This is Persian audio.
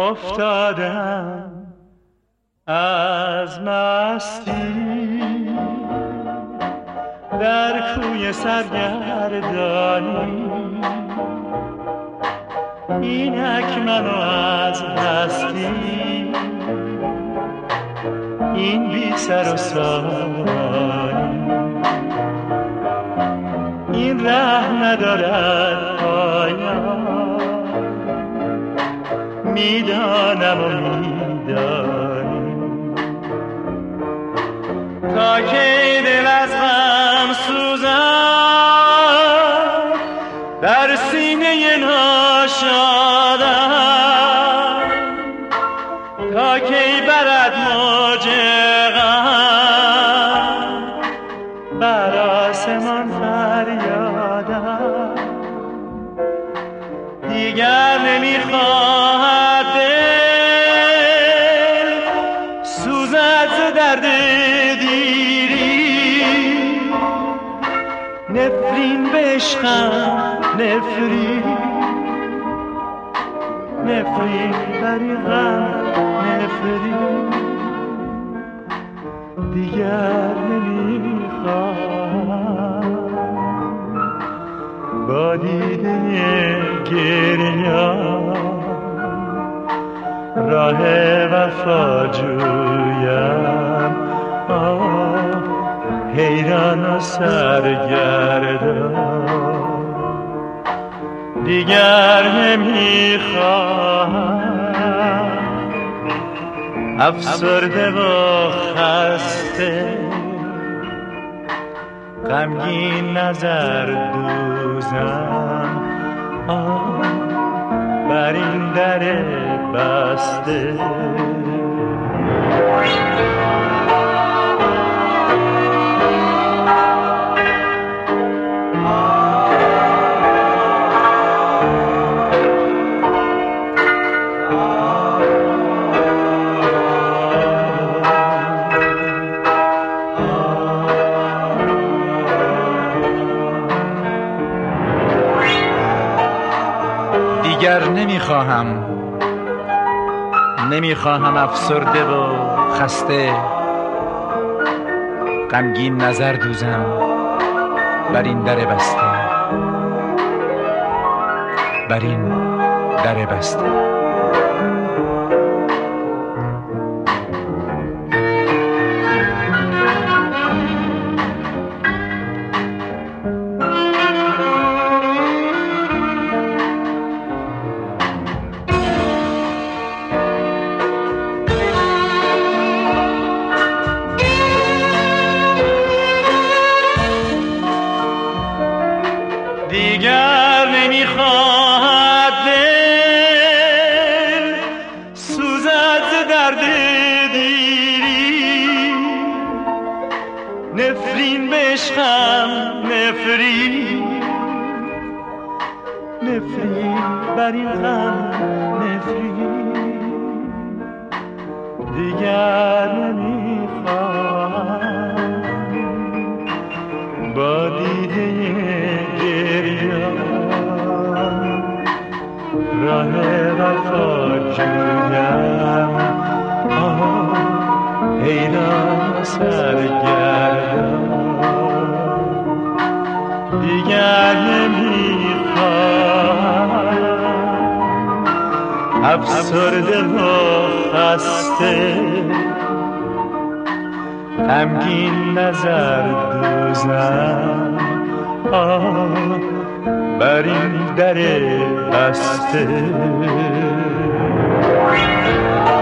افتادم از مستی در کوی سرگردانی، اینک منو از هستی، این بی سر و سامانی، این ره ندارد پایان، میدانم و میدانی. تا کی دل از غم سوزم در سینه ناشادم، تا کی برد موج غم بر آسمان فریادم. دیگر نمیخواهد دل سوزد ز درد دیری، نفرین به عشقم نفرین، نفرین بری غم نفرین. دیگر نمیخواهم با دیده گریان راه وفا جویم، حیران و سرگردان. دیگر نمیخواهم افسرده و خسته غمگین نظر دوزم بر این در بسته. دیگر نمیخواهم افسرده و خسته غمگین نظر دوزم بر این در بسته، بر این در بسته. دیگر نمیخواهد دل سوزد ز درد دیری، نفرین به عشقم نفرین، نفرین بر این غم نفرین. دیگر نمیخواهم با دیده راه وفا جویم، حیران سرگردان. دیگر نمیخواهم افسرده و خسته غمگین نظر دوزم بر این در بسته.